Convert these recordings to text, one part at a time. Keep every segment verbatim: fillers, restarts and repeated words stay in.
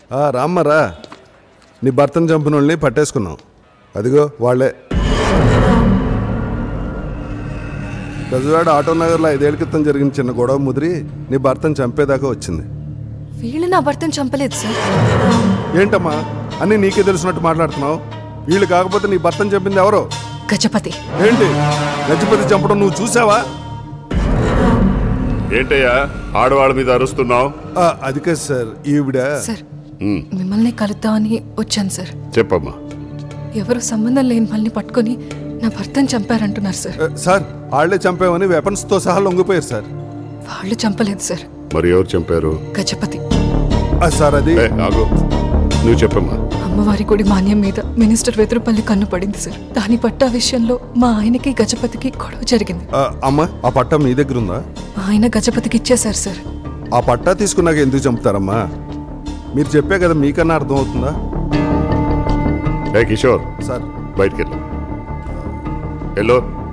రామ్మరా, నీ భర్తను చంపిన వాళ్ళని పట్టేసుకున్నాం. అదిగో వాళ్ళే. బెజవాడ ఆటో నగర్లో ఐదేళ్ల క్రితం జరిగిన చిన్న గొడవ ముదిరి నీ భర్తను చంపేదాకా వచ్చింది. వీళ్ళు నా భర్తను చంపలేదు సార్. ఏంటమ్మా అన్నీ నీకే తెలిసినట్టు మాట్లాడుతున్నావు? వీళ్ళు కాకపోతే నీ భర్తను చంపింది ఎవరో? గజపతి. ఏంటి గజపతి చంపడం నువ్వు చూసావా? ఏంటయ్యా ఆడవాళ్ళ మీద అరుస్తున్నావు? అది కాదు సార్, ఈవిడ. సార్ మిమ్మల్ని కలుద్దామని వచ్చాను సార్. చెప్పమ్మా. ఎవరు సంబంధం లేని వాళ్ళని పట్టుకొని నా భర్తను చంపారంటున్నారు సార్. సార్ వాళ్లే చంపామని వెపన్స్ తో సహా లొంగిపోయారు సార్. వాళ్ళు చంపలేదు సార్. మరి ఎవరు చంపారు? గజపతి. సార్ అది ఆగు, నువ్వు చెప్పమ్మా. అమ్మవారి గుడి మాన్యం మీద మినిస్టర్ వెదురుపల్లి కన్ను పడింది సార్. దాని పట్టా విషయంలో మా ఆయనకి గజపతికి గొడవ జరిగింది. అమ్మా ఆ పట్టా మీ దగ్గర ఉందా? ఆయన గజపతికి ఇచ్చేశారు సార్. ఆ పట్టా తీసుకున్నాక ఎందుకు చంపుతారమ్మా? మీరు చెప్పే కదా మీకన్నా అర్థం అవుతుందా? ఏ కిషోర్ సార్ బయటికి వెళ్ళు. హలో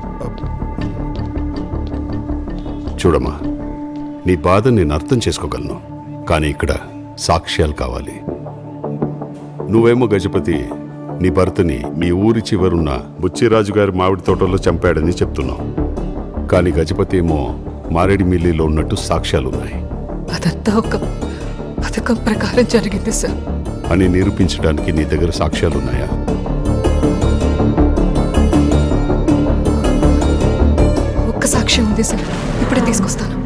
చూడమ్మా, నీ బాధ నేను అర్థం చేసుకోగలను, కానీ ఇక్కడ సాక్ష్యాలు కావాలి. నువ్వేమో గజపతి నీ భర్తని మీ ఊరి చివరున్న బుచ్చిరాజు గారి మామిడి తోటలో చంపాడని చెప్తున్నావు, కానీ గజపతి ఏమో మారేడి మిల్లిలో ఉన్నట్టు సాక్ష్యాలున్నాయి. అదంతా ఒక పథకం ప్రకారం జరిగింది సార్ అని నిరూపించడానికి నీ దగ్గర సాక్ష్యాలున్నాయా? ఒక్క సాక్ష్యం ఉంది సార్, ఇప్పుడే తీసుకొస్తాను.